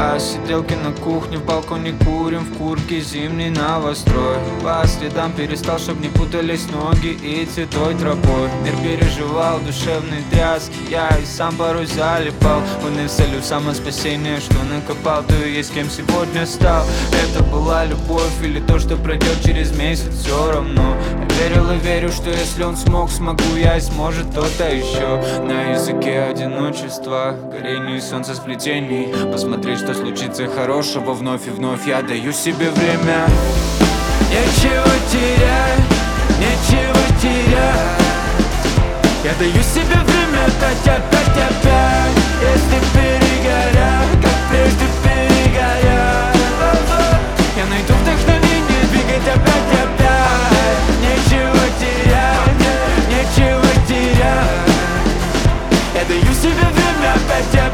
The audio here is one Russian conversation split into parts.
А сиделки на кухне, в балконе курим, в куртке зимний новострой. По следам перестал, чтоб не путались ноги и цветой тропой. Мир переживал душевные тряски, я и сам порой залипал. Он и целью самоспасения, что накопал, то и есть кем сегодня стал. Это была любовь или то, что пройдет через месяц, все равно. Я верил и верю, что если он смог, смогу я и сможет кто-то еще. На языке одиночества, горение и солнцесплетений. Посмотреть, что случится хорошего вновь и вновь. Я даю себе время. Нечего терять, нечего терять. Я даю себе время дать опять. Если перегорят, как прежде перегорят, я найду вдохновение двигать опять. Нечего терять, нечего терять. Я даю себе время опять.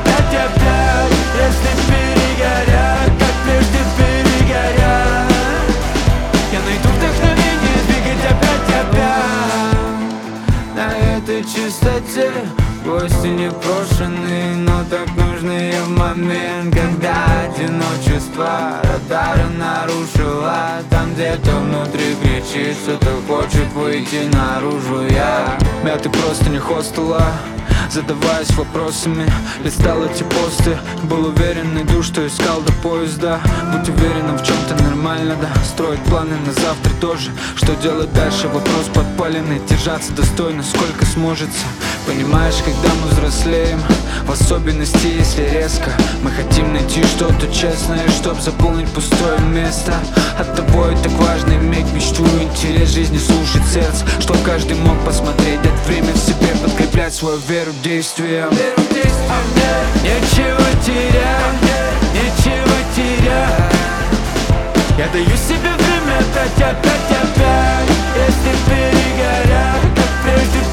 Если перегорят, как прежде перегорят, я найду вдохновение двигать опять. На этой чистоте гости непрошенные, но так нужные в момент, когда одиночество радары нарушила. Там где-то внутри кричит, что-то хочет выйти наружу. Я мятый простыни хостела, задаваясь вопросами, листал эти посты. Был уверен, найду, что искал до поезда. Будь уверенным в чем-то нормально, да. Строить планы на завтра тоже. Что делать дальше, вопрос подпаленный. Держаться достойно, сколько сможется. Понимаешь, когда мы взрослеем, в особенности, если резко, мы хотим найти что-то честное, чтоб заполнить пустое место. Оттого и так важно иметь мечту, интерес жизни, слушать сердце, чтоб каждый мог посмотреть, дать время в себе, подкреплять свою веру действием. Нечего терять, нечего терять. Я даю себе время дать опять. Если перегорят, как прежде